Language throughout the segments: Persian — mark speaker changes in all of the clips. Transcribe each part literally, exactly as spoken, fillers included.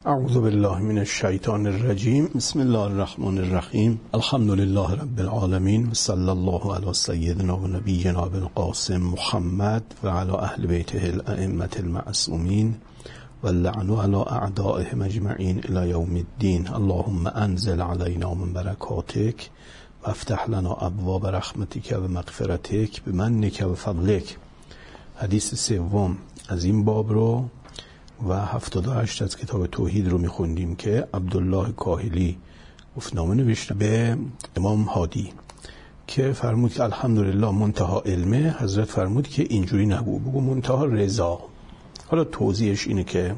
Speaker 1: اعوذ بالله من الشیطان الرجیم. بسم الله الرحمن الرحیم. الحمد لله رب العالمین و صلی الله علی سیدنا و نبینا بالقاسم محمد و علی اهل بیته الائمة المعصومین و اللعن علی اعدائهم اجمعین الی یوم الدین. اللهم انزل علینا من برکاتک و افتح لنا ابواب رحمتک و مغفرتک بمنک و فضلک. حدیث سوم از این باب رو و هفتاد و هشت از کتاب توحید رو میخوندیم که عبدالله کاهلی گفتنامه نوشته به امام هادی که فرمود که الحمدلله منتها علمه. حضرت فرمود که اینجوری نگو، بگو منتها رضا. حالا توضیحش اینه که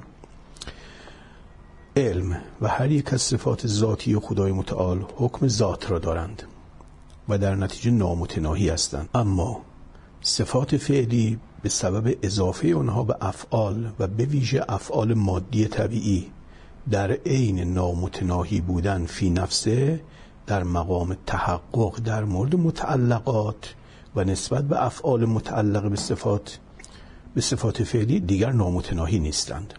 Speaker 1: علم و هر یک از صفات ذاتی و خدای متعال حکم ذات را دارند و در نتیجه نامتناهی هستند، اما صفات فعلی به سبب اضافه اونها به افعال و به ویژه افعال مادی طبیعی در عین نامتناهی بودن فی نفسه در مقام تحقق در مورد متعلقات و نسبت به افعال متعلق به صفات به صفات فعلی دیگر نامتناهی نیستند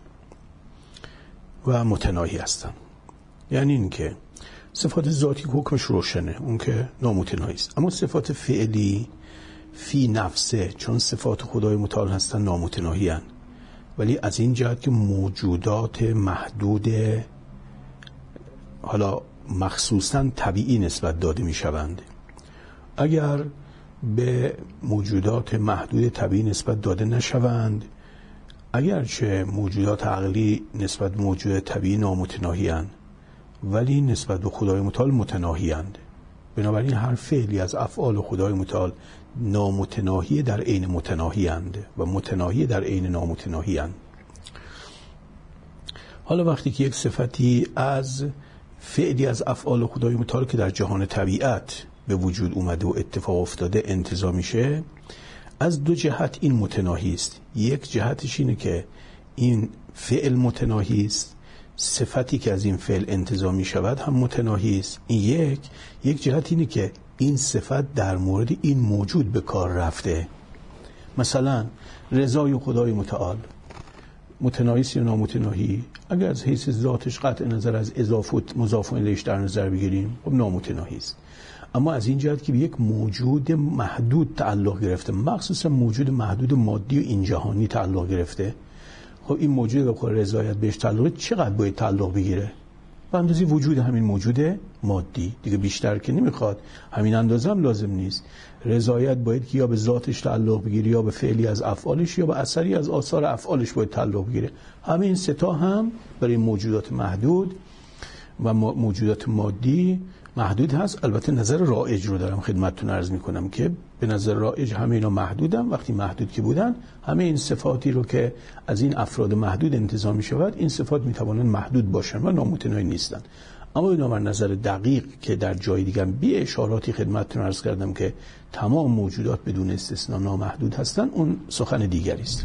Speaker 1: و متناهی هستند. یعنی این که صفات ذاتی حکمش روشنه، اون که نامتناهی است، اما صفات فعلی فی نفسه چون صفات خدای متعال هستن نامتناهی هستند، ولی از این جهت که موجودات محدود حالا مخصوصا طبیعی نسبت داده می شوند. اگر به موجودات محدود طبیعی نسبت داده نشوند، اگرچه موجودات عقلی نسبت به موجودات طبیعی نامتناهی هستند ولی نسبت به خدای متعال متناهی هستند. بنابراین هر فعلی از افعال خدای متعال نامتناهی در عین متناهی اند و متناهی در عین نامتناهی اند. حالا وقتی که یک صفتی از فعلی از افعال خدای متعال که در جهان طبیعت به وجود اومده و اتفاق افتاده انتزاع میشه، از دو جهت این متناهی است. یک جهتش اینه که این فعل متناهی است، صفتی که از این فعل انتزاع می شود هم متناهی است. این یک یک جهت اینه که این صفت در مورد این موجود به کار رفته. مثلا رضای خدای متعال متناهی است یا نامتناهی؟ اگر از حیث ذاتش قطع نظر از اضافت مضاف الیهش در نظر بگیریم، خب نامتناهی است. اما از این جهت که به یک موجود محدود تعلق گرفته، مخصوصا موجود محدود مادی و این جهانی تعلق گرفته، خب این موجود به خود رضایت بهش تعلق چقدر باید تعلق بگیره؟ به اندازه وجود همین موجود مادی، دیگه بیشتر که نمیخواد، همین اندازه هم لازم نیست. رضایت باید که یا به ذاتش تعلق بگیره یا به فعلی از افعالش یا به اثری از آثار افعالش باید تعلق بگیره. همه این سه تا هم برای موجودات محدود و موجودات مادی محدود هست. البته نظر رایج رو دارم خدمتتون عرض میکنم که به نظر رایج همه اینا محدودن. وقتی محدود که بودن، همه این صفاتی رو که از این افراد محدود انتزاع می شود، این صفات میتوانند محدود باشن و نامتناهی نیستن. اما اینا بر نظر دقیق که در جای دیگه بی اشاراتی خدمتتون عرض کردم که تمام موجودات بدون استثنا نامحدود هستن، اون سخن دیگری است.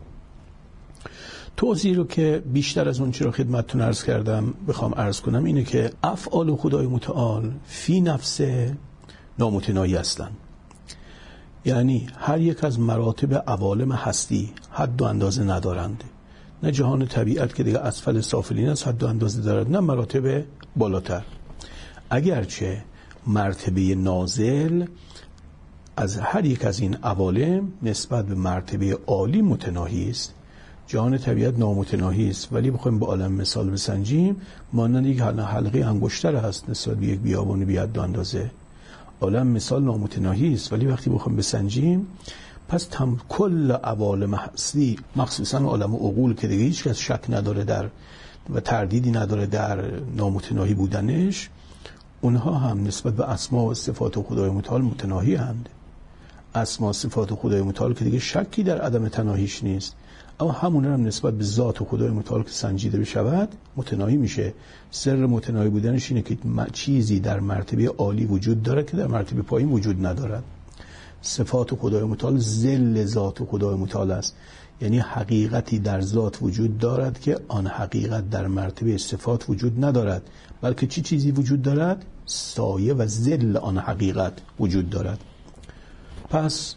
Speaker 1: توضیح رو که بیشتر از اون چی رو خدمتتون عرض کردم بخوام عرض کنم اینه که افعال خدای متعال فی نفسه نامتناهی هستند. یعنی هر یک از مراتب عوالم هستی حد و اندازه ندارند. نه جهان طبیعت که دیگه اسفل سافلین است حد و اندازه دارد، نه مراتب بالاتر. اگرچه مرتبه نازل از هر یک از این عوالم نسبت به مرتبه عالی متناهی است. جهان طبیعت نامتناهی است، ولی بخوایم با عالم مثال بسنجیم، مانند یک حلقه انگشتر هست نسبت به یک بیابان بی حد و اندازه. عالم مثال نامتناهی است، ولی وقتی بخوایم بسنجیم، پس تم کل عوالم هستی، مخصوصا عالم عقول که دیگه هیچ کس شک نداره در و تردیدی نداره در نامتناهی بودنش، اونها هم نسبت به اسما و صفات خدای متعال متناهی هستند. اسما و صفات خدای متعال که دیگه شکی در عدم تناهیش نیست، اما همون هم نسبت به ذات و خدای متعال که سنجیده بشود متناهی میشه. سر متناهی بودنش اینه که چیزی در مرتبه عالی وجود داره که در مرتبه پایین وجود ندارد. صفات خدای متعال ذل ذات خدای متعال است، یعنی حقیقتی در ذات وجود دارد که آن حقیقت در مرتبه صفات وجود ندارد، بلکه چی چیزی وجود دارد؟ سایه و ذل آن حقیقت وجود دارد. پس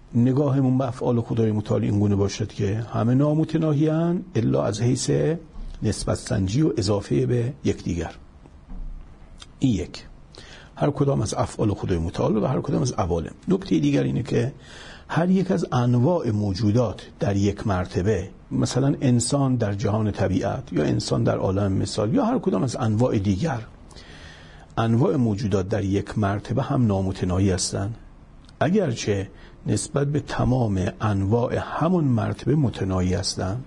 Speaker 1: نگاهمون به افعال خدای متعال این گونه باشد که همه نامتناهی اند الا از حیث نسبت سنجی و اضافه به یکدیگر. این یک، هر کدام از افعال خدای متعال و هر کدام از عوالم. نکته دیگر اینه که هر یک از انواع موجودات در یک مرتبه، مثلا انسان در جهان طبیعت یا انسان در عالم مثال یا هر کدام از انواع دیگر، انواع موجودات در یک مرتبه هم نامتناهی هستند، اگرچه نسبت به تمام انواع همون مرتبه متناهی هستند.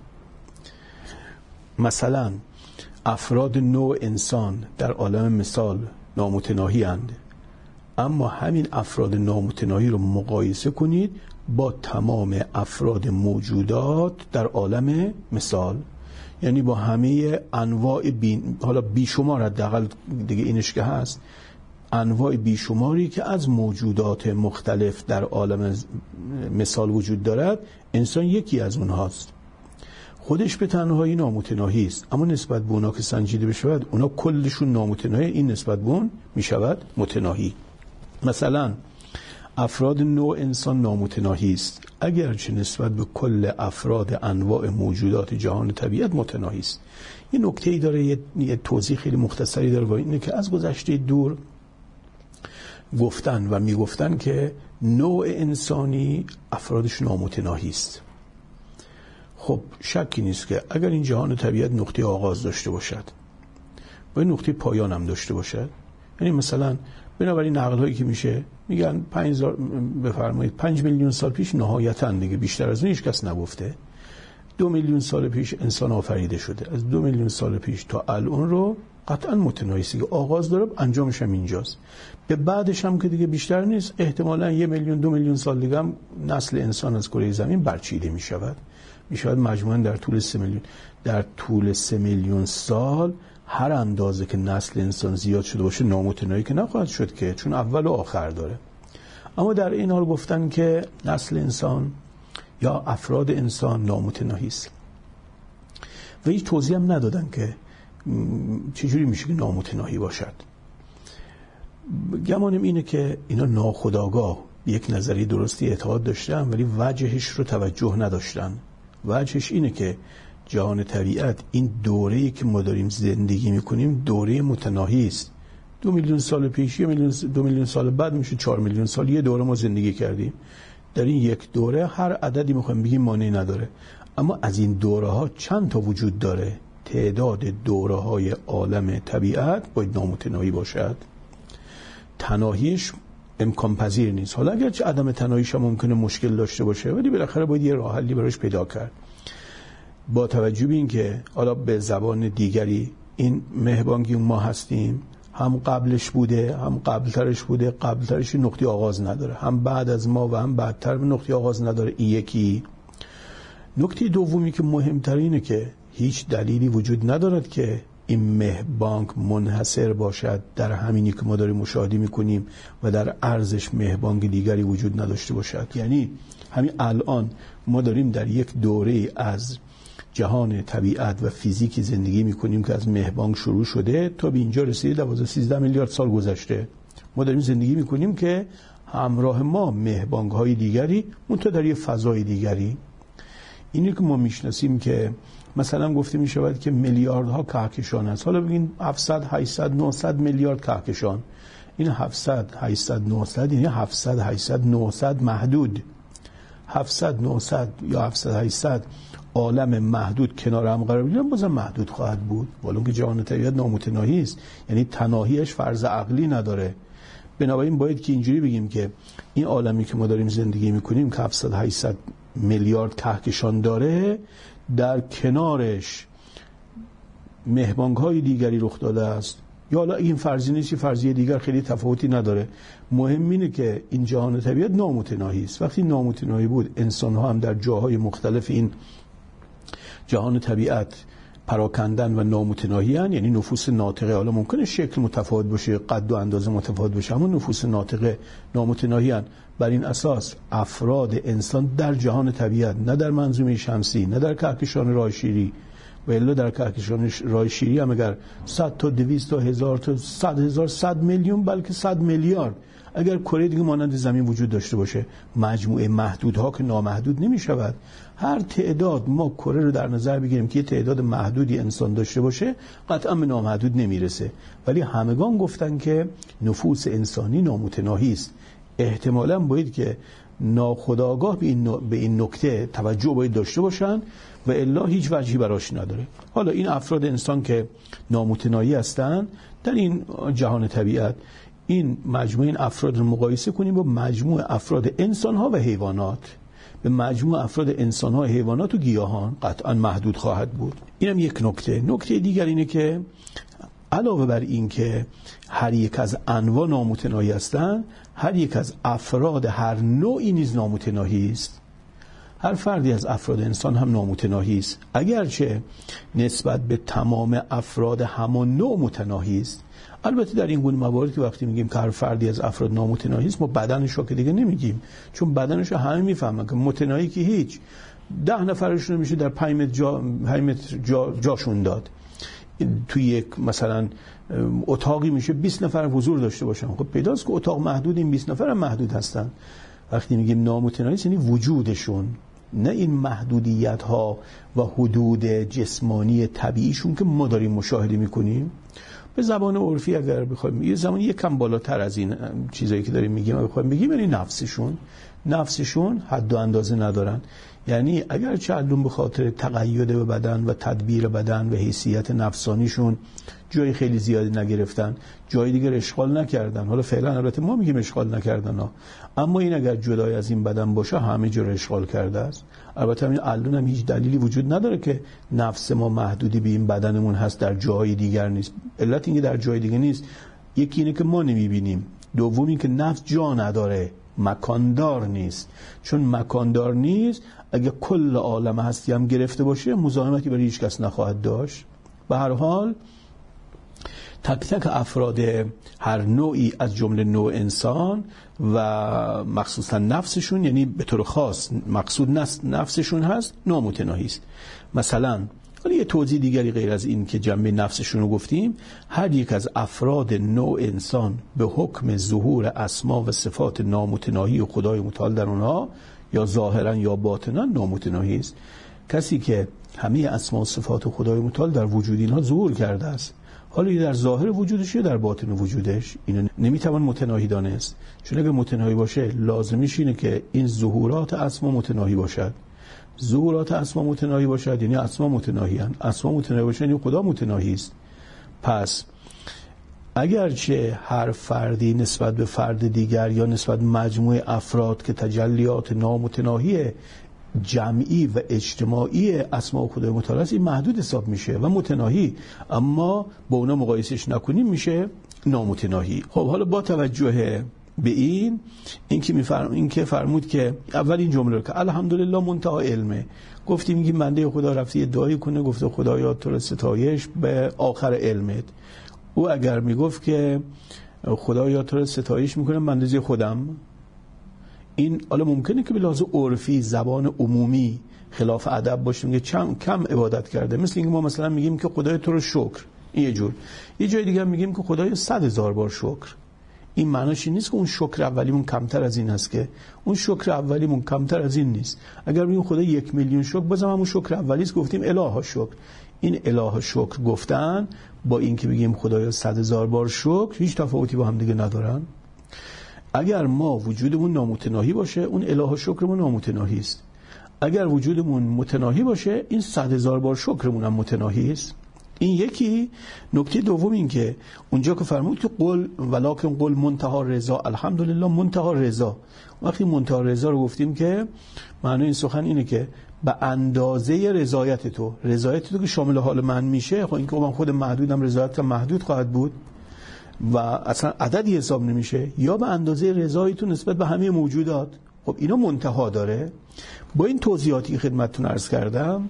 Speaker 1: مثلا افراد نوع انسان در عالم مثال نامتناهی اند، اما همین افراد نامتناهی رو مقایسه کنید با تمام افراد موجودات در عالم مثال، یعنی با همه انواع بی... حالا بیشمار، حداقل دیگه اینش که هست، انواع بیشماری که از موجودات مختلف در عالم مثال وجود دارد، انسان یکی از اونهاست. خودش به تنهایی نامتناهی است، اما نسبت به اونا که سنجیده بشود، اونا کلشون نامتناهی، این نسبت به اون میشود متناهی. مثلا افراد نوع انسان نامتناهی است، اگرچه نسبت به کل افراد انواع موجودات جهان طبیعت متناهی است. یه نکته‌ای داره، یه, یه توضیح خیلی مختصری داره، و اینه که از گذشته دور گفتن و میگفتن که نوع انسانی افرادش نامتناهی است. خب شکی نیست که اگر این جهان طبیعت نقطه آغاز داشته باشد و نقطه پایان هم داشته باشد، یعنی مثلا بنابراین نقل هایی که میشه میگن پنج بفرمایید پنج میلیون سال پیش نهایتاً، دیگه بیشتر از اون هیچ کس نگفته، دو میلیون سال پیش انسان آفریده شده. از دو میلیون سال پیش تا الان رو قطعا متناهی است که آغاز داره، انجامش هم اینجاست. به بعدش هم که دیگه بیشتر نیست، احتمالاً یه میلیون دو میلیون سال دیگه هم نسل انسان از کره زمین برچیده میشود. میشود مجموعاً در طول سه میلیون در طول سه میلیون سال هر اندازه که نسل انسان زیاد شده باشه نامتناهی که نخواهد شد که، چون اول و آخر داره. اما در این حال گفتن که نسل انسان یا افراد انسان نامتناهی است و هیچ توضیح هم ندادن که چجوری میشه که نامتناهی باشد. گمانم اینه که اینا ناخودآگاه به یک نظریه درستی اعتقاد داشتن، ولی وجهش رو توجه نداشتن. وجهش اینه که جهان طبیعت، این دوره‌ای که ما داریم زندگی میکنیم دوره متناهی است. دو میلیون سال پیش، یه میلیون دو میلیون سال بعد میشه چهار میلیون سال، یه دوره ما زندگی کردیم. در این یک دوره هر عددی میخوایم بگیم مانعی نداره، اما از این دوره ها چند تا وجود داره؟ تعداد دوره های عالم طبیعت باید نامتناهی باشد. تناهیش امکان پذیر نیست. حالا اگرچه عدم تناهیش هم ممکنه مشکل داشته باشه، ولی بالاخره باید یه راه حلی براش پیدا کرد. با توجه به این که حالا به زبان دیگری این مهربانگی ما هستیم، هم قبلش بوده هم قبلترش بوده، قبلترش نقطه آغاز نداره، هم بعد از ما و هم بعدتر نقطه آغاز نداره. این یکی. نکته دومی که مهمترینه که هیچ دلیلی وجود ندارد که این مهربانگ منحصر باشد در همینی که ما داریم مشاهده میکنیم و در عرضش مهربانگ دیگری وجود نداشته باشد. یعنی همین الان ما داریم در یک دوره از جهان طبیعت و فیزیکی زندگی میکنیم که از مهربانگ شروع شده تا به اینجا رسیده، دوازده سیزده میلیارد سال گذشته. ما داریم زندگی میکنیم که همراه ما مهربانگ های دیگری، منتها در یک فضای دیگری. اینی که ما میشناسیم که مثلا گفته میشود که میلیاردها کهکشان است. حالا بگین هفتصد هشتصد نهصد میلیارد کهکشان. این هفتصد هشتصد نهصد یعنی هفتصد هشتصد نهصد محدود. هفتصد نهصد یا هفتصد هشتصد عالم محدود کنار هم قرار بگیرن، بازم محدود خواهد بود، ولی اون که جهان طبیعت نامتناهی است، یعنی تناهیش فرض عقلی نداره. بنابراین باید که اینجوری بگیم که این عالمی که ما داریم زندگی میکنیم که هفتصد هشتصد میلیارد کهکشان داره، در کنارش مهربانگ های دیگری رخ داده است. یا حالا این فرضی نیست، فرضیه دیگر خیلی تفاوتی نداره. مهم اینه که این جهان طبیعت نامتناهی است. وقتی نامتناهی بود، انسان ها هم در جاهای مختلف این جهان طبیعت پراکندن و نامتناهی هن. یعنی نفوس ناطقه، حالا ممکنه شکل متفاوت باشه، قد و اندازه متفاوت باشه، اما نفوس ناطقه نامتناهی هن. بر این اساس افراد انسان در جهان طبیعت، نه در منظومه شمسی، نه در کهکشان راه شیری، و الا در کهکشان راه شیری هم اگر صد تا دویست تا هزار تا صد هزار صد میلیون بلکه صد میلیارد اگر کره دیگه مانند زمین وجود داشته باشه، مجموعه محدودها که نامحدود نمی شود. هر تعداد ما کره رو در نظر بگیریم که یه تعداد محدودی انسان داشته باشه، قطعا به نامحدود نمیرسه. ولی همگان گفتن که نفوس انسانی نامتناهی است. احتمالاً باید که ناخودآگاه به این به این نکته توجه باید داشته باشن و الا هیچ وجهی براش نداره. حالا این افراد انسان که نامتناهی هستن در این جهان طبیعت، این مجموعه این افراد رو مقایسه کنیم با مجموعه افراد انسان‌ها و حیوانات. به مجموعه افراد انسان‌ها و حیوانات و گیاهان قطعا محدود خواهد بود. اینم یک نکته. نکته دیگر اینه که علاوه بر این که هر یک از انواع نامتناهی هستند، هر یک از افراد هر نوعی نیز نامتناهی است. هر فردی از افراد انسان هم نامتناهی است، اگرچه نسبت به تمام افراد همان نوع متناهی است. البته در این گونه موارد که وقتی میگیم که هر فردی از افراد نامتناهی است، ما بدنش رو که دیگه نمیگیم، چون بدنش رو همه میفهمن که متناهی که هیچ، ده نفرشون میشه در پنج متر جا، پنج متر جا، جاشون داد. توی یک مثلا اتاقی میشه بیست نفر حضور داشته باشن. خب پیداست که اتاق محدود، این بیست نفر هم محدود هستن. وقتی میگیم نامتناهی یعنی وجودشون، نه این محدودیت ها و حدود جسمانی طبیعیشون که ما داریم مشاهده میکنیم. به زبان عرفی اگر بخوایم یه زمان یک کم بالاتر از این چیزایی که داریم میگیم بخوایم بگیم، یعنی نفسشون نفسشون حد و اندازه ندارن. یعنی اگر چندون به خاطر تقید به بدن و تدبیر بدن و حیثیت نفسانیشون جای خیلی زیادی نگرفتن، جای دیگر اشغال نکردن، حالا فعلا البته ما میگیم اشغال نکردن ها، اما این اگر جدای از این بدن باشه همه جا رو اشغال کرده است. البته همین الان هم هیچ دلیلی وجود نداره که نفس ما محدودی به این بدنمون هست، در جای دیگر نیست. علت اینکه در جای دیگر نیست یکی اینه که ما نمیبینیم، دوم این که نفس جا نداره، مکاندار نیست. چون مکاندار نیست، اگه کل عالم هستی هم گرفته باشه مزاحمتی برای هیچ کس نخواهد داشت. به هر حال تک تک افراد هر نوعی از جمله نوع انسان و مخصوصا نفسشون، یعنی به طور خاص مقصود نفسشون هست، نامتناهی است. مثلا ولی یه توضیح دیگری غیر از این که جنبه نفسشون رو گفتیم، هر یک از افراد نوع انسان به حکم ظهور اسما و صفات نامتناهی و خدای متعال در اونها یا ظاهرا یا باطنا نامتناهی است. کسی که همه اسما و صفات خدای متعال در وجود اینها ظهور کرده است، حالا یا در ظاهر وجودش یا در باطن وجودش، اینو نمیتوان متناهی دانست. چون اگه متناهی باشه لازمیش اینه که این ظهورات اسما متناهی باشد. ظهورات اسما متناهی باشد یعنی اسما متناهی هستند. اسما متناهی باشد یعنی خدا متناهی است. پس اگرچه هر فردی نسبت به فرد دیگر یا نسبت به مجموعه افراد که تجلیات نامتناهی جمعی و اجتماعی اسما خدای متعال است، این محدود حساب میشه و متناهی، اما با اونا مقایسش نکنیم میشه نامتناهی. خب حالا با توجه به این این که میفرم این که فرمود که اول این جمله رو که الحمدلله منتهی علمه، گفتیم میگیم بنده خدا رفتی ادعای کنه گفته خدایا تو رو ستایش به آخر علمت. او اگر میگفت که خدایا تو رو ستایش میکنم به اندازه خودم، این حالا ممکنه که به لحاظ عرفی زبان عمومی خلاف ادب باشه، میگه کم کم عبادت کرده. مثل اینکه ما مثلا میگیم که خدای تو رو شکر، این یه جور. یه جای دیگه میگیم که خدای صد هزار بار شکر. این معناش این نیست که اون شکر اولیمون کمتر از این هست، که اون شکر اولیمون کمتر از این نیست. اگر بگیم خدا یک میلیون شکر، بازم همون شکر اولیست، گفتیم الها شکر. این الها شکر گفتن با این که بگیم خدایا صد هزار بار شکر هیچ تفاوتی با هم دیگه ندارن. اگر ما وجودمون نامتناهی باشه، اون الها شکرمون نامتناهی است. اگر وجودمون متناهی باشه، این صد هزار بار شکرمون هم متناهی است. این یکی. نکته دوم این که اونجا که فرمود که قل ولکن قل منتهی رضا، الحمدلله منتهی رضا، وقتی منتهی رضا رو گفتیم که معنی این سخن اینه که به اندازه رضایت تو، رضایت تو که شامل حال من میشه، خب این که من خود محدودم، رضایتم محدود خواهد بود و اصلا عددی حساب نمیشه، یا به اندازه رضای تو نسبت به همه موجودات. خب اینا منتها داره. با این توضیحاتی خدمتتون عرض کردم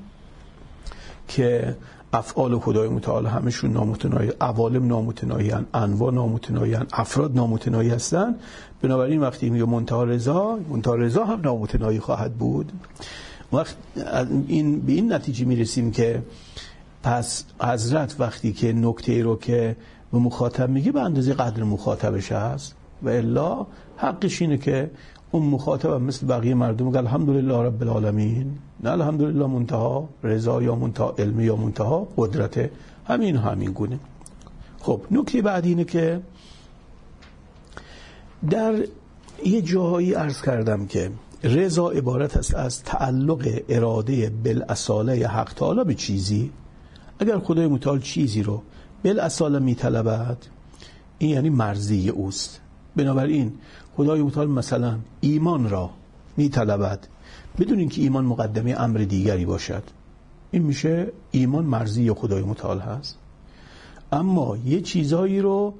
Speaker 1: که افعال خدای متعال همشون نامتناهی، عوالم نامتناهی هستند، انواع نامتناهی هستند، افراد نامتناهی هستند. بنابراین وقتی میگه منتهی رضا، منتهی رضا هم نامتناهی خواهد بود. وقت این به این نتیجه میرسیم که پس حضرت وقتی که نکته رو که به مخاطب میگه به اندازه قدر مخاطبش هست و الا حقش اینه که اون مخاطب مثل بقیه مردم میگه الحمدلله رب العالمین، نه الحمدلله منتها رضا یا منتها علم یا منتها قدرت، همین همین گونه. خب نکته بعدی اینه که در یه جاهایی عرض کردم که رضا عبارت است از تعلق اراده بالاصاله حق تعالی به چیزی. اگر خدای متعال چیزی رو بالاصاله میطلبد این یعنی مرضی اوست. بنابراین خدای متعال مثلا ایمان را میطلبد بدون اینکه ایمان مقدمه امر دیگری باشد، این میشه ایمان مرضی خدای متعال هست. اما یه چیزایی رو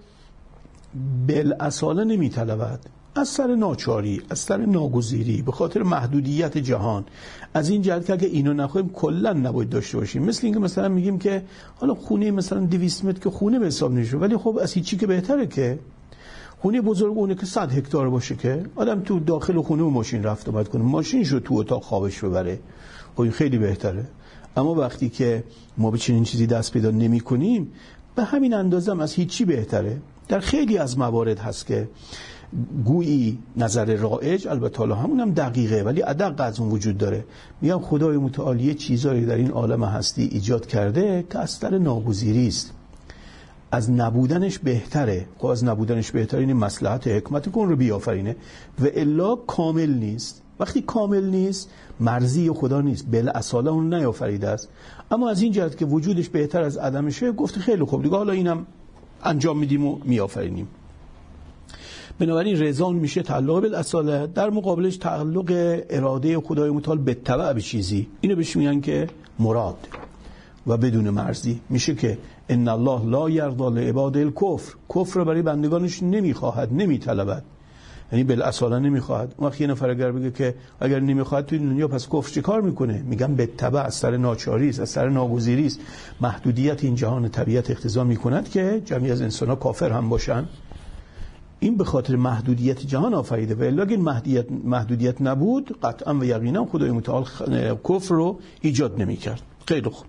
Speaker 1: بالاصاله نمیطلبد، از سر ناچاری، از سر ناگزیری، به خاطر محدودیت جهان، از این جهت که اگه اینو نخواهیم کلا نباید داشته باشیم. مثل اینکه مثلا میگیم که حالا خونه مثلا دویست متر که خونه به حساب نمیشه، ولی خب از هیچی که بهتره که خونه بزرگ اونه که صد هکتار باشه که آدم تو داخل خونه و ماشین رفت آمد کنه، ماشینشو تو اتاق خوابش ببره، خب این خیلی بهتره. اما وقتی که ما به چنین چیزی دست پیدا نمی‌کنیم، به همین اندازه هم از هیچی بهتره. در خیلی از موارد هست که گویی نظر رایج، البته حالا همونم دقیقه ولی ادق از اون وجود داره، میگم خدای متعال یه چیزایی در این عالم هستی ایجاد کرده که از سر ناگزیری است، از نبودنش بهتره. خب از نبودنش بهتره، این مصلحت حکمت کن رو بیافرینه و الا کامل نیست. وقتی کامل نیست مرضی خدا نیست، بالاصاله اون نیافریده است. اما از این جهت که وجودش بهتر از عدمشه، گفت خیلی خوب دیگه حالا اینم انجام میدیم و میآفرینیم. بنابراین رضا میشه تعلق بالاصاله، در مقابلش تعلق اراده خدای متعال به تبع به چیزی، اینو بهش میگن که مراد و بدون مرزی. میشه که ان الله لا یرضی لعباد الکفر، کفر رو برای بندگانش نمیخواهد، نمیطلبد، یعنی بالاصاله نمیخواهد. اون وقت یه نفر اگر بگه که اگر نمیخواهد تو این دنیا پس کفر چه کار میکنه؟ میگم به تبع، از سر ناچاری است، از سر ناگزیری است. محدودیت این جهان طبیعت اقتضا میکند که جمعی از انسان‌ها کافر هم باشن. این به خاطر محدودیت جهان آفریده و الا اگه محدودیت محدودیت نبود قطعا و یقینا خدای متعال کفر رو ایجاد نمیکرد. خیلی خوب.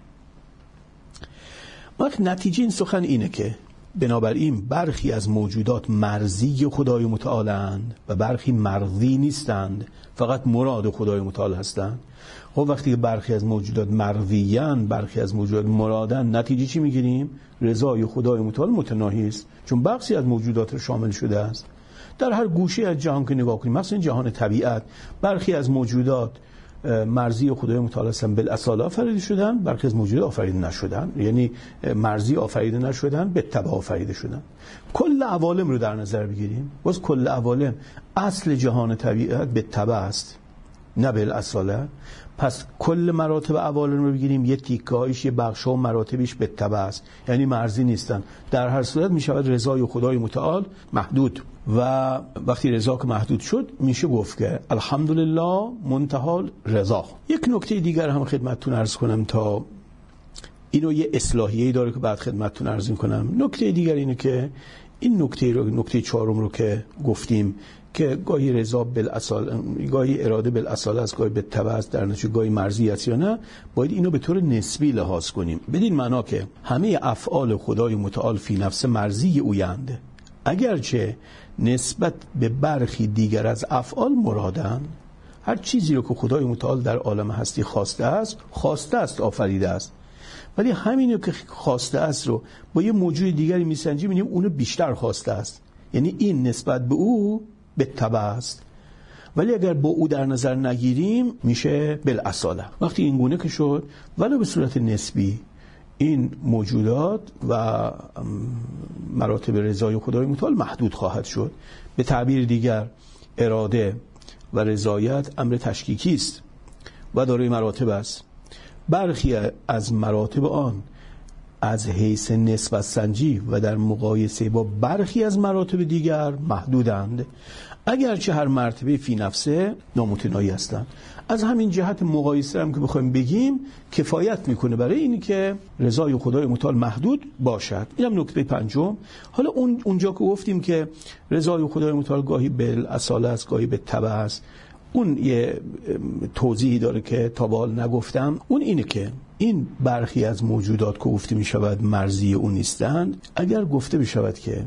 Speaker 1: وقت نتیجه این سخن اینه که بنابراین برخی از موجودات مرضی خدای متعالند و برخی مرضی نیستند، فقط مراد خدای متعال هستند. خب وقتی که برخی از موجودات مرضیان، برخی از موجودات مرادن، نتیجه چی میگیریم؟ رضای خدای متعال متناهی است، چون بخشی از موجودات رو شامل شده است. در هر گوشه از جهان که نگاه کنیم، مثلا جهان طبیعت، برخی از موجودات مرضی خدای متعال هستن، بالاصاله آفریده شدن، برخی از موجودات آفریده نشدن، یعنی مرضی آفریده نشدن، به تبع آفریده شدن. کل عوالم رو در نظر بگیریم، باز کل عوالم اصل جهان طبیعت به تبع است نه بالاصاله. پس کل مراتب عوالم رو بگیریم، یه تیکه‌ایش، یه بخش‌ها و مراتبش به تبع است، یعنی مرضی نیستن. در هر صورت میشود رضای خدای متعال محدود و وقتی رضا که محدود شد میشه گفت که الحمدلله منتها رضا. یک نکته دیگر هم خدمتتون عرض کنم تا اینو یه اصلاحیه‌ای داره که بعد خدمتتون عرض می‌کنم. نکته دیگر اینه که این نکته رو، نکته چهارم رو که گفتیم که گاهی رضا بالاصاله، گاهی اراده بالاصاله است، گاهی به تبع است، در نتیجه گاهی مرضی است یا نه، باید اینو به طور نسبی لحاظ کنیم. بدین معنا که همه افعال خدای متعال فی نفس مرضی اویند، اگرچه نسبت به برخی دیگر از افعال مرادن. هر چیزی رو که خدای متعال در عالم هستی خواسته است، خواسته است، آفریده است، ولی همینو که خواسته است رو با یه موجود دیگری میسنجیم، می‌بینیم اونو بیشتر خواسته است، یعنی این نسبت به او به تبع است. ولی اگر با او در نظر نگیریم میشه بالاصاله. وقتی این گونه که شد، ولی به صورت نسبی این موجودات و مراتب رضای خدای متعال محدود خواهد شد. به تعبیر دیگر اراده و رضایت امر تشکیکی است و دارای مراتب است. برخی از مراتب آن از حیث نسبت سنجی و در مقایسه با برخی از مراتب دیگر محدودند، اگرچه هر مرتبه فی نفسه نامتناهی هستند. از همین جهت مقایسه هم که بخوایم بگیم کفایت میکنه برای اینی که رضای خدای متعال محدود باشد. اینم نکته پنجم. حالا اون اونجا که گفتیم که رضای خدای متعال گاهی بالاصاله است، گاهی به تبع است، اون یه توضیحی داره که تا به حال نگفتم. اون اینه که این برخی از موجودات که گفته می شود مرزی اون نیستند، اگر گفته بشود که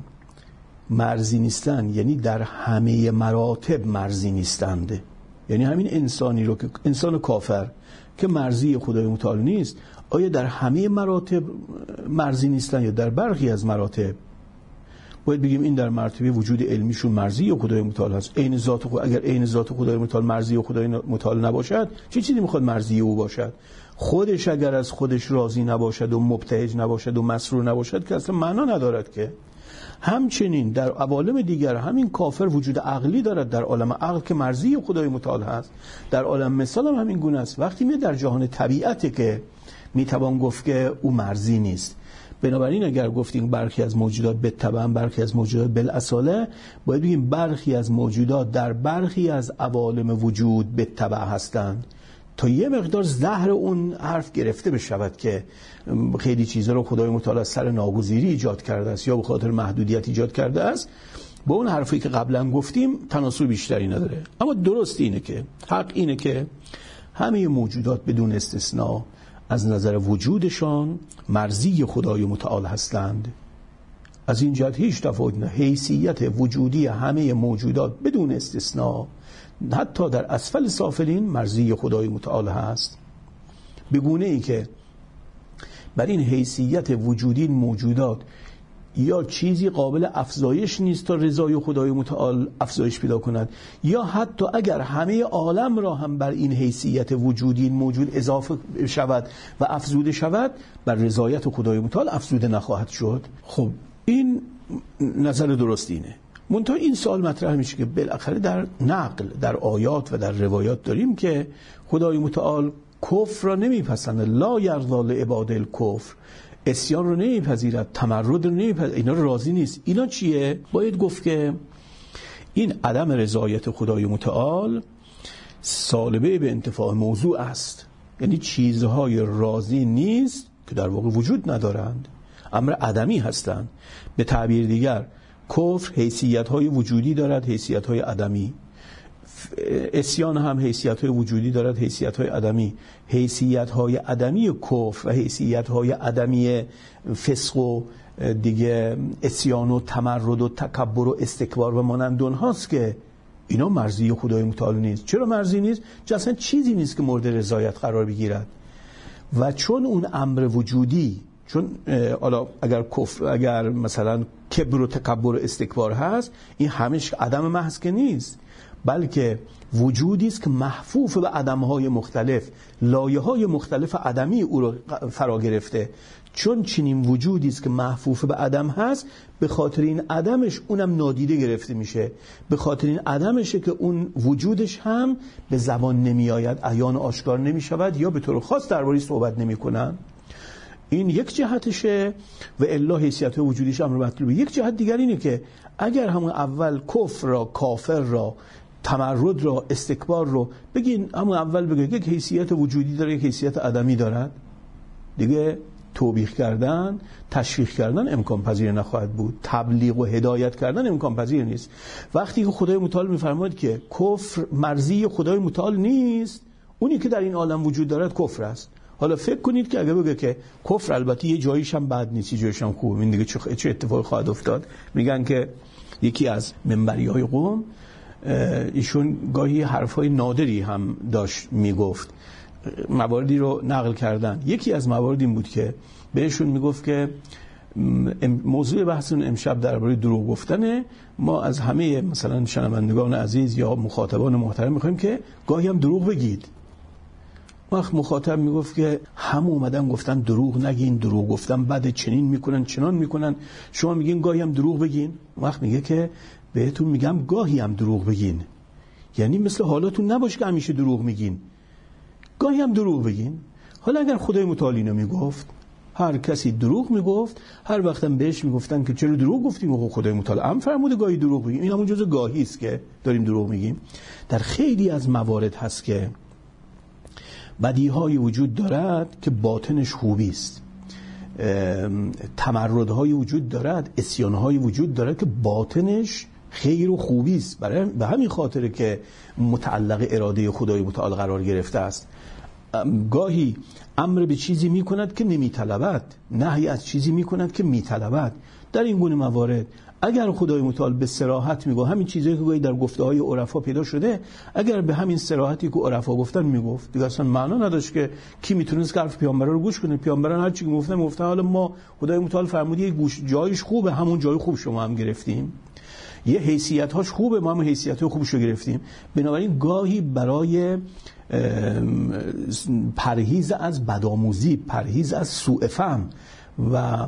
Speaker 1: مرزی نیستند یعنی در همه مراتب مرزی نیستند، یعنی همین انسانی رو که انسان کافر که مرزی خدای متعال نیست، آیا در همه مراتب مرزی نیستن یا در برخی از مراتب؟ باید بگیم این در مرتبه وجود علمیشون مرزی خدای متعال هست. عین ذات خود، اگر عین ذات خدای متعال مرزی خدای متعال نباشد، چه چیزی میخواد مرزی او باشد؟ خودش اگر از خودش راضی نباشد و مبتهج نباشد و مسرور نباشد که اصلا معنا ندارد که. همچنین در عوالم دیگر همین کافر وجود عقلی دارد، در عالم عقل که مرزی خدای متعال هست، در عالم مثال هم همین گونه است. وقتی می در جهان طبیعت که میتوان گفت که او مرزی نیست. بنابراین اگر گفتیم برخی از موجودات بالطبع، برخی از موجودات بالاصاله، باید بگیم برخی از موجودات در برخی از عوالم وجود بالطبع هستند تا یه مقدار زهر اون حرف گرفته بشود که خیلی چیزا رو خدای متعال از سر ناگزیری ایجاد کرده است یا به خاطر محدودیت ایجاد کرده است. با اون حرفی که قبلا گفتیم تناسب بیشتری نداره. اما درست اینه که حق اینه که همه موجودات بدون استثناء از نظر وجودشان مرزی خدای متعال هستند. از این جهت هیچ تفاوت نه. حیثیت وجودی همه موجودات بدون استثناء حتی در اسفل سافلین مرزی خدای متعال هست، به گونه ای که بر این حیثیت وجودی موجودات یا چیزی قابل افزایش نیست تا رضای خدای متعال افزایش پیدا کند، یا حتی اگر همه عالم را هم بر این حیثیت وجودی موجود اضافه شود و افزوده شود، بر رضایت خدای متعال افزوده نخواهد شد. خب این نظر درست اینه. منتها این سوال مطرح میشه که بالاخره در نقل، در آیات و در روایات داریم که خدای متعال کفر را نمیپسنده، لا یرضی لعباد الکفر، عصیان رو نمیپذیرد، تمرد رو نمیپذیرد، اینا رو راضی نیست. اینا چیه؟ باید گفت که این عدم رضایت خدای متعال سالبه به انتفاع موضوع است، یعنی چیزهای راضی نیست که در واقع وجود ندارند، امر عدمی هستند. به تعبیر دیگر کفر حیثیت‌های وجودی دارد، حیثیت‌های عدمی. عصیان هم حیثیت‌های وجودی دارد، حیثیت‌های عدمی. حیثیت‌های عدمی کفر و حیثیت‌های عدمی فسق و دیگه عصیان و تمرد و تکبر و استکبار و مانند اونهاست که اینا مرزی خدای متعال نیست. چرا مرزی نیست؟ چون اصلا چیزی نیست که مورد رضایت قرار بگیرد. و چون اون امر وجودی، چون حالا اگر کفر، اگر مثلا کبر و تکبر و استکبار هست، این همش عدم محض که نیست، بلکه وجودی است که محفوف به عدم‌های مختلف، لایه‌های مختلف عدمی او رو فرا گرفته. چون چنین وجودی است که محفوف به عدم هست، به خاطر این عدمش اونم نادیده گرفته میشه، به خاطر این عدمشه که اون وجودش هم به زبان نمی آید، عیان و آشکار نمی شود یا به طور خاص درباره‌اش صحبت نمی کنن. این یک جهتشه و الا حیثیت وجودیش امر مطلوبه. یک جهت دیگر اینه که اگر همون اول کفر را، کافر را، تمرد را، استکبار رو بگین، همون اول بگید یک حیثیت وجودی داره، یک حیثیت عدمی دارد، دیگه توبیخ کردن، تشویق کردن امکان پذیر نخواهد بود، تبلیغ و هدایت کردن امکان پذیر نیست. وقتی که خدای متعال میفرماید که کفر مرزی خدای متعال نیست، اونی که در این عالم وجود دارد کفر است. حالا فکر کنید که اگه بگه که کفر البته یه جاییش هم بد نیست، یه جاییش هم خوبه، این دیگه چه اتفاقی خواهد افتاد؟ میگن که یکی از منبری‌های قوم ایشون گاهی حرفای نادری هم داشت میگفت، مواردی رو نقل کردن. یکی از موارد این بود که بهشون میگفت که موضوع بحثون امشب درباره دروغ گفتنه، ما از همه مثلا شنوندگان عزیز یا مخاطبان محترم میخوایم که گاهی هم دروغ بگید. وقت مخاطب میگفت که هم اومدن گفتن دروغ نگین، دروغ گفتن بعد چنین میکنن چنان میکنن، شما میگین گاهی هم دروغ بگین. وقت میگه که بهتون میگم گاهی هم دروغ بگین، یعنی مثل حالاتون نباشه که همیشه دروغ میگین، گاهی هم دروغ بگین. حالا اگر خدای متعال اینو میگفت، هر کسی دروغ میگفت، هر وقتم بهش میگفتن که چرا دروغ گفتیم، و خدای متعال هم فرموده گاهی دروغ بگیم، این همون جزء گاهی است که داریم دروغ میگیم. در خیلی از موارد هست که بدیهای وجود دارد که باطنش خوبی است، تمردهای وجود دارد، عصیانهای وجود دارد که باطنش خیر و خوبی است. برای به همین خاطر که متعلق اراده خدای متعال قرار گرفته است. گاهی امر به چیزی میکند که نمیطلبد، نهی از چیزی میکند که میطلبد. در این گونه موارد اگر خدای متعال به صراحت میگه، همین چیزایی که گاهی در گفته های عرفا پیدا شده، اگر به همین صراحتی که عرفا گفتن میگفت، دیگه اصلا معنا نداشت که کی میتونست حرف پیامبران رو گوش کنه. پیامبران هر چی که گفتن گفتن، حالا ما خدای متعال فرمود یه گوش جایش خوبه، همون جای خوب شما هم گرفتیم، یه حیثیت هاش خوبه، ما هم حیثیت های خوبش رو گرفتیم. بنابراین گاهی برای پرهیز از بدآموزی، پرهیز از سوء فهم و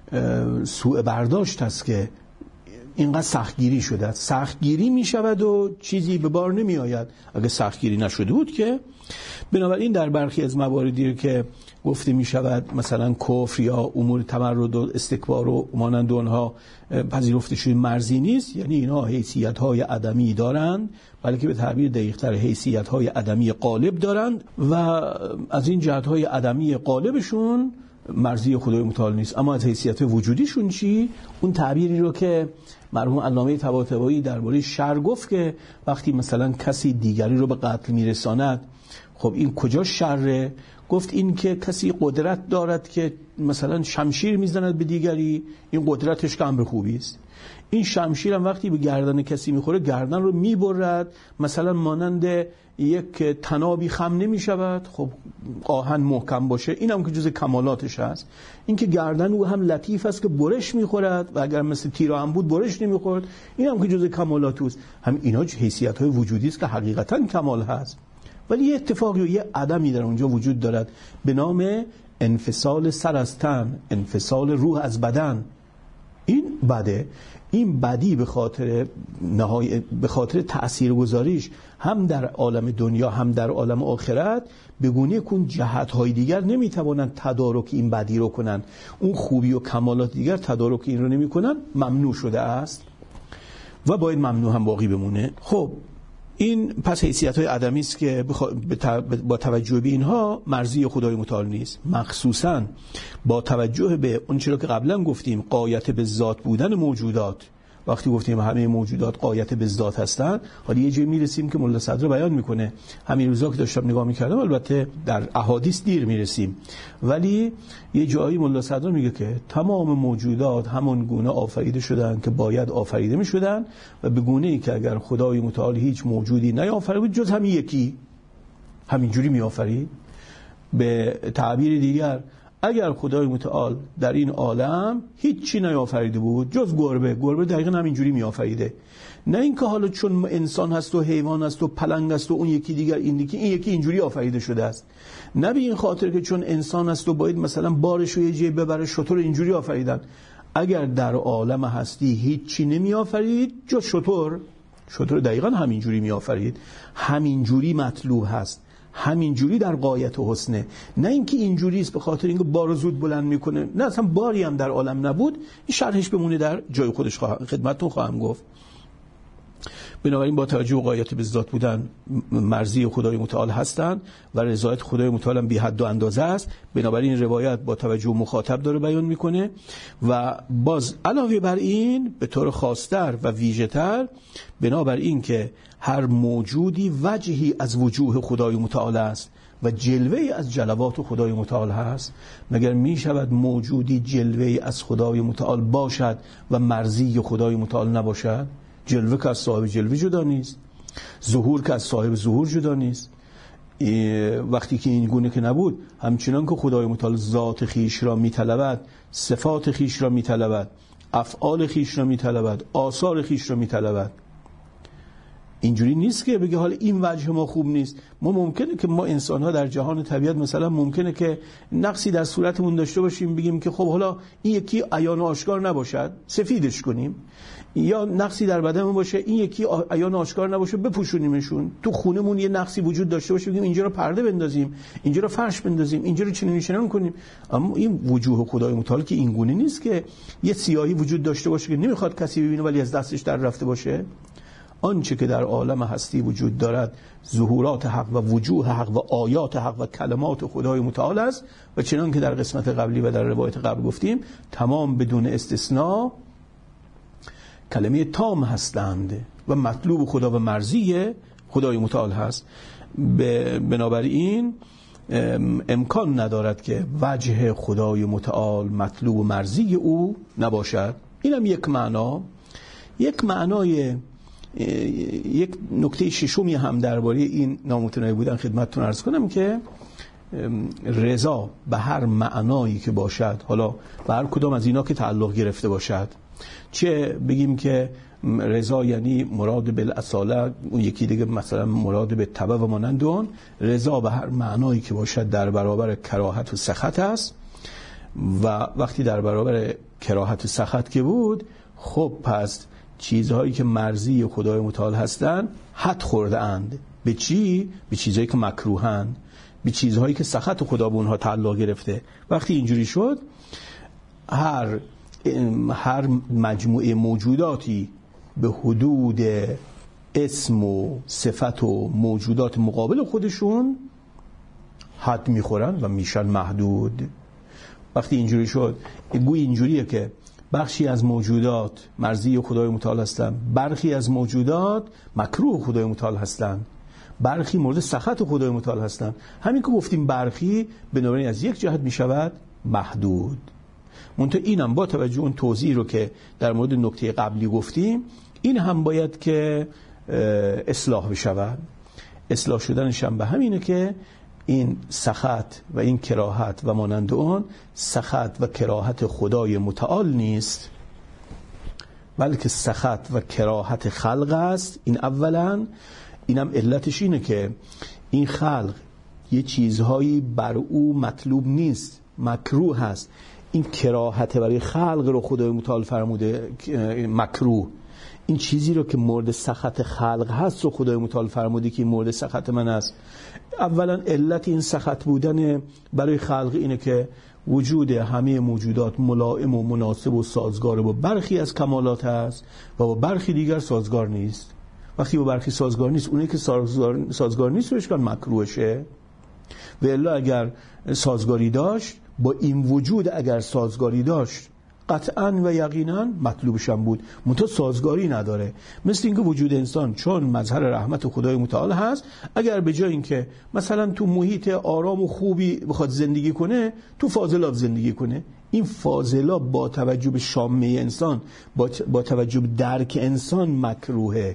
Speaker 1: سوء برداشت است که اینقدر سختگیری شده است. سختگیری می شود و چیزی به بار نمی آید. اگه سختگیری نشده بود که. بنابراین در برخی از مواردی که گفته می شود مثلا کفر یا امور تمرد و استکبار و مانند اونها پذیرفته شده مرزی نیست، یعنی اینها حیثیت های عدمی دارند، بلکه به تعبیر دقیق‌تر حیثیت های عدمی غالب دارند و از این جهت های عدمی غالبشون مرزی خدای متعال نیست. اما از حیثیت وجودیشون چی؟ اون تعبیری رو که مرحوم علامه طباطبایی درباره شر گفت که وقتی مثلا کسی دیگری رو به قتل میرساند، خب این کجا شره؟ گفت این که کسی قدرت دارد که مثلا شمشیر میزند به دیگری، این قدرتش که امر خوبی است. این شمشیر هم وقتی به گردن کسی میخوره گردن رو میبرد، مثلا مانند یک تنابی خم نمیشود، خب آهن محکم باشه، این هم که جز کمالاتش هست. این که گردن او هم لطیف است که برش میخورد و اگر مثل تیر هم بود برش نمیخورد، این هم که جز کمالات است. هم اینا حیثیت های وجودی است که حقیقتا کمال هست. ولی یه اتفاقی و یه عدمی در اونجا وجود دارد به نام انفصال سر از تن، انفصال روح از بدن. این بده، این بدی به خاطر نهای به خاطر تاثیرگذاریش هم در عالم دنیا هم در عالم آخرت به گونه که اون جهت‌های دیگر نمیتوانند تدارک این بدی رو کنن، اون خوبی و کمالات دیگر تدارک این رو نمیکنن، ممنوع شده است و باید ممنوع هم باقی بمونه. خب این پس حیثیت‌های عدمی است که بخ... با توجه به اینها مرزی خدای متعال نیست، مخصوصاً با توجه به اون چیزی که قبلا گفتیم، غایت به ذات بودن موجودات. وقتی گفتیم همه موجودات غایت به ذات هستند، حالا یه جایی میرسیم که مولا صدر بیان میکنه، همین روزا که داشتم نگاه میکردم، البته در احادیث دیر میرسیم، ولی یه جایی مولا صدر میگه که تمام موجودات همون گونه آفریده شدن که باید آفریده میشدن و به گونه ای که اگر خدای متعال هیچ موجودی نیافرید بود جز همین یکی، همینجوری میآفرید. به تعبیر دیگر اگر خدای متعال در این عالم هیچ چی نیافریده بود جز گربه، گربه دقیقاً همینجوری میآفریده. نه اینکه حالا چون انسان هست و حیوان هست و پلنگ هست و اون یکی دیگر این یکی این یکی اینجوری آفریده شده است. نه به این خاطر که چون انسان هست و باید مثلا بارش رو یه جای ببره شتر اینجوری آفریدن. اگر در عالم هستی هیچ چی نمیآفرید جز شتر، شتر دقیقاً همینجوری میآفرید، همینجوری مطلوب هست، همینجوری در غایت و حسنه. نه اینکه اینجوری است به خاطر اینکه بار زود بلند میکنه، نه اصلا باری هم در عالم نبود. این شرحش بمونه در جای خودش، خواهم خدمتتون خواهم گفت. بنابراین با توجه به غایت به ذات بودن مرزی خدای متعال هستند و رضایت خدای متعال هم بی حد و اندازه است. بنابراین این روایت با توجه به مخاطب داره بیان میکنه و باز علاوه بر این به طور خاص‌تر و ویژه‌تر بنابراین که هر موجودی وجهی از وجوه خدای متعال است و جلوه‌ای از جلوات خدای متعال هست، مگر می شود موجودی جلوه‌ای از خدای متعال باشد و مرزی خدای متعال نباشد؟ جلوه که از صاحب جلوه جدا نیست، ظهور که از صاحب ظهور جدا نیست. وقتی که این گونه که نبود، همچنان که خدای متعال ذات خیش را میطلبد، صفات خیش را میطلبد، افعال خیش را میطلبد، آثار خیش را میطلبد. اینجوری نیست که بگه حالا این وجه ما خوب نیست. ما ممکنه که ما انسان ها در جهان طبیعت مثلا ممکنه که نقصی در صورتمون داشته باشیم، بگیم که خب حالا این یکی عیان و آشکار نباشد سفیدش کنیم، یا نقصی در بدنمون باشه این یکی عیان و آشکار نباشه بپوشونیمشون. تو خونمون یه نقصی وجود داشته باشه بگیم اینجا رو پرده بندازیم، اینجا رو فرش بندازیم، اینجا رو چنین چنین کنیم. اما این وجوه خدای متعال که این گونه نیست که یه سیاهی وجود داشته باشه که نمیخواد کسی ببینه ولی از دستش در رفته باشه. آنچه که در عالم هستی وجود دارد ظهورات حق و وجوه حق و آیات حق و کلمات خدای متعال است و چنان که در قسمت قبلی و در روایت قبل گفتیم تمام بدون استثناء کلمه تام هستند و مطلوب خدا و مرضی خدای متعال هست. بنابراین امکان ندارد که وجه خدای متعال مطلوب و مرضی او نباشد. اینم یک معنا. یک معنای یک نکته ششمی هم درباره این نامتناهی بودن خدمتتون عرض کنم که رضا به هر معنایی که باشد، حالا به هر کدام از اینا که تعلق گرفته باشد، چه بگیم که رضا یعنی مراد بالاصاله، اون یکی دیگه مثلا مراد به تبع و مانند اون، رضا به هر معنایی که باشد در برابر کراهت و سخط است و وقتی در برابر کراهت و سخط که بود، خب پس چیزهایی که مرضی خدای متعال هستند حد خورده اند. به چی؟ به چیزهایی که مکروهند، به چیزهایی که سخط خدا به اونها تعلق گرفته. وقتی اینجوری شد، هر هر مجموعه موجوداتی به حدود اسم و صفت و موجودات مقابل خودشون حد میخورن و میشن محدود. وقتی اینجوری شد، گوی اینجوریه که بخشی از موجودات مرضی خدای متعال هستند، برخی از موجودات مکروه خدای متعال هستند، برخی مورد سخط خدای متعال هستند. همین که گفتیم برخی، بنابراین از یک جهت می شود محدود. منتها اینم با توجه اون توضیح رو که در مورد نکته قبلی گفتیم، این هم باید که اصلاح بشود. اصلاح شدنش هم به همینه که این سخط و این کراهت و مانند اون سخط و کراهت خدای متعال نیست، بلکه سخط و کراهت خلق است. این اولا. اینم علتش اینه که این خلق یه چیزهایی بر او مطلوب نیست، مکروه هست. این کراهت برای خلق رو خدای متعال فرموده مکروه. این چیزی رو که مورد سخط خلق هست رو خدای متعال فرموده که این مورد سخط من است. اولا علت این سخط بودن برای خلق اینه که وجود همه موجودات ملائم و مناسب و سازگار با برخی از کمالات هست و با برخی دیگر سازگار نیست. وقتی با برخی سازگار نیست، اونی که سازگار, سازگار نیست روش کن مکروهشه. و الا اگر سازگاری داشت، با این وجود اگر سازگاری داشت، قطعاً و یقیناً مطلوبش هم بود. منتها سازگاری نداره. مثل اینکه وجود انسان چون مظهر رحمت خدای متعال هست، اگر به جای اینکه مثلا تو محیط آرام و خوبی بخواد زندگی کنه، تو فاضلاب زندگی کنه، این فاضلاب با توجه به شامه انسان، با توجه به درک انسان مکروهه.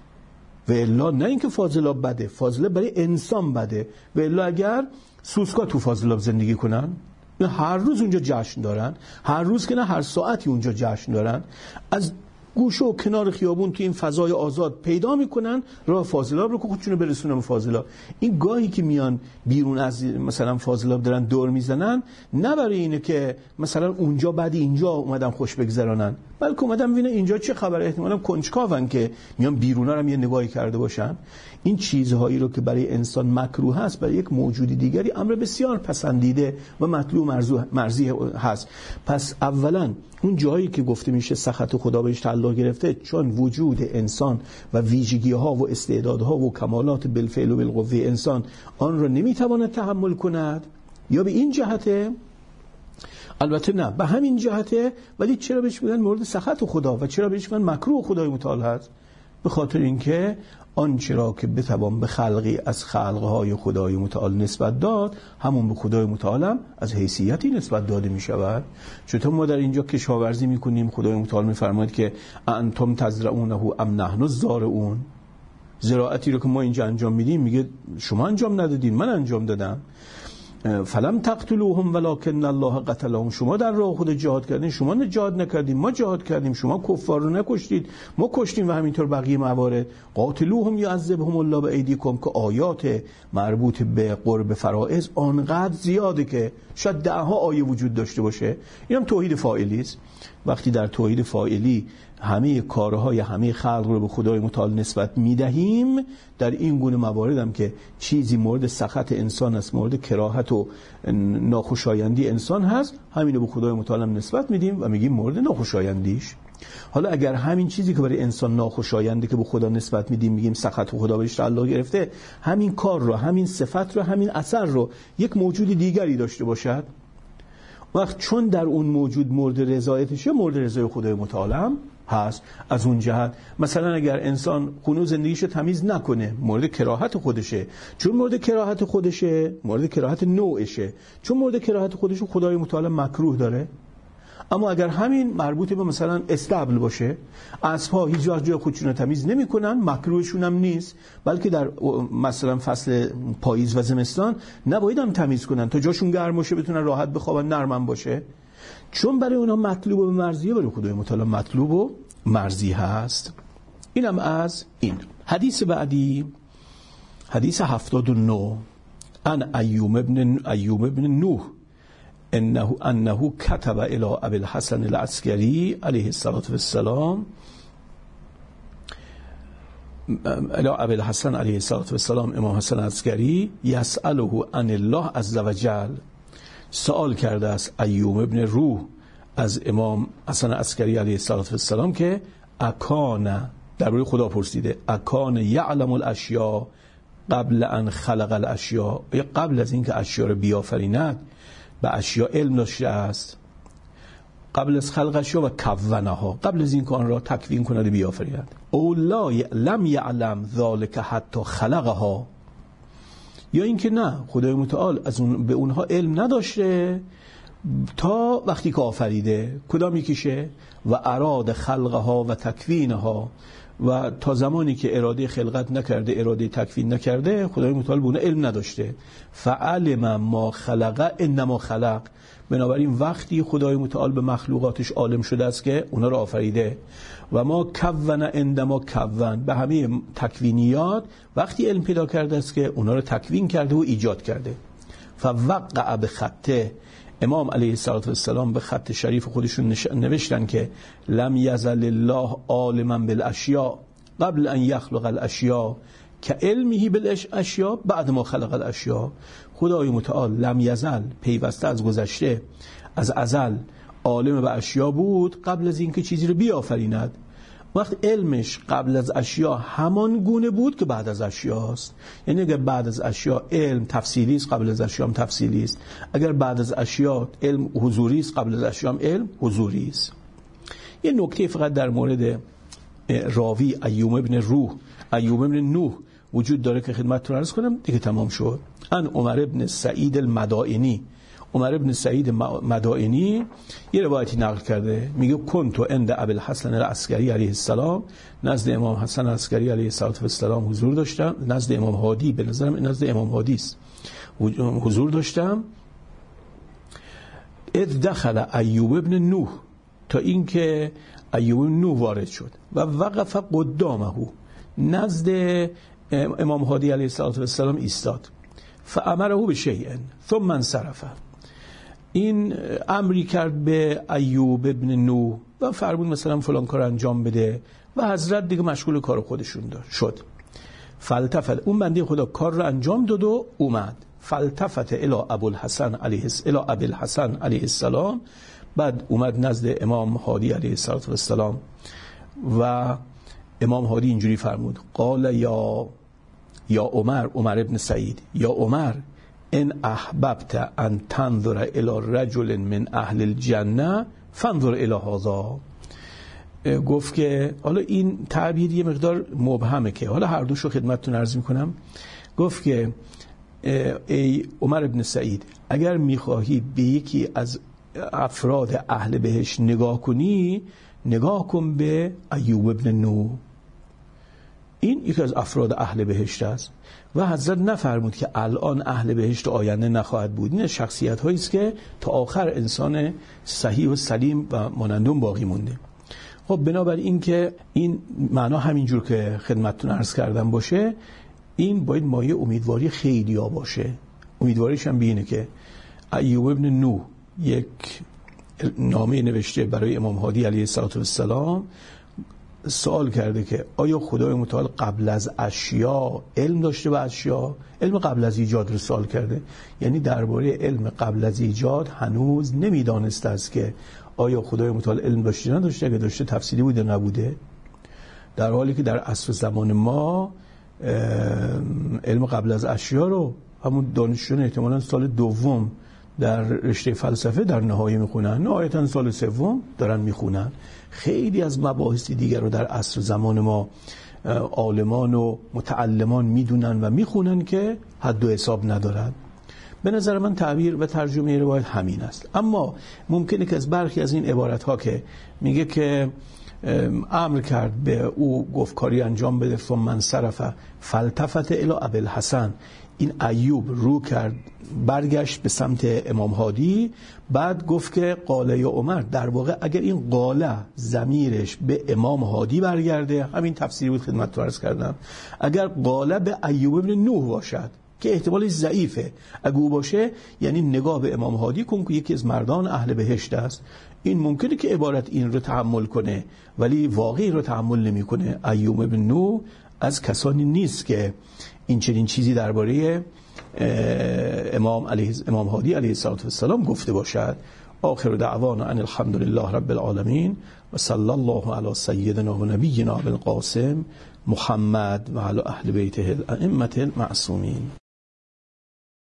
Speaker 1: و الا نه اینکه فاضلاب بده، فاضلاب برای انسان بده. و الا اگر سوسکا تو فاضلاب زندگی کنن، هر روز اونجا جشن دارن، هر روز که نه هر ساعتی اونجا جشن دارن، از گوشه و کنار خیابون تو این فضای آزاد پیدا میکنن راه فاضلاب رو که خودشونو برسونن به فاضلاب. این گاهی که میان بیرون از مثلا فاضلاب دارن دور میزنن، نه برای اینه که مثلا اونجا بعد اینجا اومدن خوش بگذرانن، بلکه اومدن ببینن اینجا چه خبره، احتمالاً کنجکاون که میان بیرونا رو هم یه نگاهی کرده باشن. این چیزهایی رو که برای انسان مکروه هست، برای یک موجود دیگری امر بسیار پسندیده و مطلوب مرضی هست. پس اولا اون جایی که گفته میشه سخط خدا بهش تعلق گرفته، چون وجود انسان و ویژگی ها و استعدادها و کمالات بالفعل و بالقوه انسان آن رو نمیتواند تحمل کند، یا به این جهته؟ البته نه، به همین جهته. ولی چرا بهش میگن مورد سخط خدا و چرا بهش میگن مکروه خدای متعال هست؟ به خاطر اینکه آنچه را که بتوان به خلقی از خلقهای خدای متعال نسبت داد، همون به خدای متعال هم از حیثیتی نسبت داده می شود. چطور ما در اینجا کشاورزی می کنیم، خدای متعال می فرماید که انتم تزرعونه ام نحن الزارعون. زراعتی رو که ما اینجا انجام میدیم، میگه شما انجام ندادین، من انجام دادم. فلم تقتلوهم ولکن الله قتلهم. شما در راه خود جهاد کردین، شما جهاد نکردیم، ما جهاد کردیم. شما کفار رو نکشتید، ما کشتیم. و همینطور بقیه موارد. قاتلوهم یعذبهم الله بایدیکم، که آیات مربوط به قرب فرائض آنقدر زیاده که شاید دهها آیه وجود داشته باشه. اینم توحید فاعلی است. وقتی در توحید فاعلی همه کارهای همه خلق رو به خدای متعال نسبت میدهیم، در این گونه موارد هم که چیزی مورد سخط انسان است، مورد کراهت و ناخوشایندی انسان هست، همین رو به خدای متعال هم نسبت میدیم و میگیم مورد ناخوشایندیش. حالا اگر همین چیزی که برای انسان ناخوشاینده که به خدا نسبت میدیم میگیم سخط و خدا بهش تعلق گرفته، همین کار رو، همین صفت رو، همین اثر رو یک موجود دیگری داشته باشد، وقت چون در اون موجود مورد رضایتشه، مورد رضای خدای متعال هم هست. از اون جهت مثلا اگر انسان خونه زندگیشو تمیز نکنه مورد کراهت خودشه، چون مورد کراهت خودشه مورد کراهت نوعشه، چون مورد کراهت خودشو خدای متعال مکروه داره. اما اگر همین مربوط به مثلا استبل باشه، اسب‌ها هیچ وقت جای خودشون رو تمیز نمی‌کنن، مکروهشون هم نیست، بلکه در مثلا فصل پاییز و زمستان نباید هم تمیز کنن تا جاشون گرم باشه بتونن راحت بخوابن، نرمن باشه، چون برای اونها مطلوب و مرضیه، برای خدای متعال مطلوب و مرضی هست. اینم از این. حدیث بعدی حدیث هفتاد و نه ان ایوب ابن ایوب ابن نوح انه انه كتب الى ابي الحسن العسكري عليه الصلاه والسلام الى ابي الحسن عليه الصلاه والسلام امام حسن عسکری يسأله عن الله عز وجل، سوال کرده است ایوب ابن روح از امام حسن عسکری علیه السلام که اکان، در روی خدا پرسیده، اکان یعلم الاشیاء قبل ان خلق الاشیاء، قبل از اینکه اشیاء رو بیافریند به اشیاء علم داشته است، قبل از خلق اشیاء و کونها، قبل از اینکه آن را تکوین کند بیافریند. او لا لم یعلم ذلک حتی خلقها، یا اینکه نه خدای متعال از اون به اونها علم نداشته تا وقتی که آفریده. کدام یکیشه؟ و اراد خلقها و تکوینها، و تا زمانی که اراده خلقت نکرده، اراده تکوین نکرده، خدای متعال به اونها علم نداشته. فعلم ما خلق انما خلق، بنابراین وقتی خدای متعال به مخلوقاتش عالم شده است که اونا رو آفریده. و ما کون عندما کون، به همه تکوینیات وقتی علم پیدا کرده است که اونا رو تکوین کرده و ایجاد کرده. فوقع بخطه، امام علیه السلام به خط شریف خودشون نوشتن که لم یزل الله عالما بالاشیاء قبل ان یخلق الاشیاء که علمه بالاشیاء بعد ما خلق الاشیاء. خدای متعال لم یزل، پیوسته از گذشته، از ازل عالم به اشیاء بود قبل از اینکه چیزی رو بیافریند. وقت علمش قبل از اشیاء همان گونه بود که بعد از اشیاء است. یعنی اگر بعد از اشیاء علم تفصیلی است، قبل از اشیاء هم تفصیلی است. اگر بعد از اشیاء علم حضوری است، قبل از اشیاء هم علم حضوری است. یه نکته فقط در مورد راوی ایوب ابن روح ایوب ابن نوح وجود داره که خدمتتون عرض کنم دیگه تمام شد. ان عمر ابن سعید المدائنی، عمر ابن سعید مدائنی یه روایتی نقل کرده، میگه کنتو عند ابی الحسن العسکری علیه السلام، نزد امام حسن عسکری علیه السلام حضور داشتم، نزد امام هادی، به نظرم نزد امام هادی است، حضور داشتم. اذ دخل ایوب ابن نوح، تا اینکه ایوب ابن نوح وارد شد و وقف قدامه، نزد امام هادی علیه السلام ایستاد. فامره بشیء ثم انصرف، این امری کرد به ایوب ابن نوح و فرمود مثلا فلان کار انجام بده و حضرت دیگه مشغول کار خودشون شد. فالتفت، اون بنده خدا کار رو انجام داد و اومد. فالتفت الی ابو الحسن علیه الی ابی الحسن علیه السلام، بعد اومد نزد امام هادی علیه السلام و امام هادی اینجوری فرمود، قال یا یا عمر، عمر ابن سعید، یا عمر ان احببت ان تنظر الى رجل من اهل الجنه فانظر الى هذا. گفت که حالا این تعبیر یه مقدار مبهمه که حالا هر دوشو خدمتتون عرض میکنم. گفت که ای عمر ابن سعید، اگر میخواهی به یکی از افراد اهل بهشت نگاه کنی، نگاه کن به ایوب ابن نوح، این یکی از افراد اهل بهشت است. و حضرت نفرمود که الان اهل بهشت آینده نخواهد بود. این شخصیت هایی است که تا آخر انسان صحیح و سلیم و مانندون باقی مونده. خب بنابراین این که این معنا همینجور که خدمتتون عرض کردم باشه، این باید مایه امیدواری خیلی ها باشه. امیدواریش هم بینه که ایوب ابن نوح یک نامه نوشته برای امام هادی علیه السلام، سوال کرده که آیا خدای متعال قبل از اشیاء علم داشته به اشیاء؟ علم قبل از ایجاد رو سوال کرده. یعنی درباره علم قبل از ایجاد هنوز نمیدانسته است که آیا خدای متعال علم داشته نداشته، اگه داشته تفصیلی بوده نبوده، در حالی که در عصر زمان ما علم قبل از اشیاء رو همون دانشجویان احتمالاً سال دوم در رشته فلسفه در نهایی میخونن، نهایتا سال سوم دارن میخونن. خیلی از مباحث دیگر رو در عصر زمان ما عالمان و متعلمان میدونن و میخونن که حد و حساب ندارن. به نظر من تعبیر و ترجمه روایت همین است. اما ممکنه که از برخی از این عبارت ها که میگه که امر کرد به او گفت کاری انجام بده، ثم من صرف فالتفت الی ابوالحسن، این ایوب رو کرد برگشت به سمت امام هادی، بعد گفت که قاله یا عمر، در واقع اگر این قاله ضمیرش به امام هادی برگرده، همین تفسیری بود خدمت رو عرض کردم، اگر قاله به ایوب ابن نوح باشد که احتمالش ضعیفه، اگه او باشه یعنی نگاه به امام هادی کن که یکی از مردان اهل بهشت است، این ممکنه که عبارت این رو تحمل کنه ولی واقعی رو تحمل نمیکنه. ایوب ابن نوح از کسانی نیست که این چنین چیزی درباره امام علیه امام هادی علیه السلام گفته باشد. آخر دعوانا ان الحمد لله رب العالمین و صلی الله علی سیدنا و نبینا بالقاسم محمد و علی اهل بیته الائمه المعصومین.